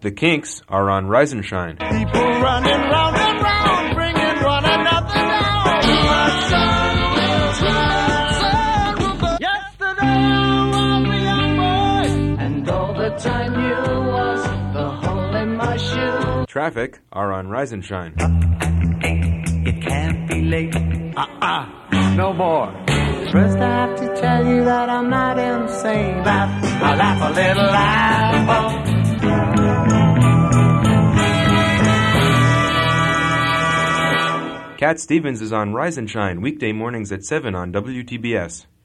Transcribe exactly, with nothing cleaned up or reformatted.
The Kinks are on Rise and Shine. People running round and round, bringing one another down. My son will say, yesterday I was a young boy, and all the time you was the hole in my shoe. Traffic are on Rise and Shine. It can't be late. Uh-uh, no more. First I have to tell you that I'm not insane. Laugh, I laugh a little laugh. Cat Stevens is on Rise and Shine weekday mornings at seven on W T B S.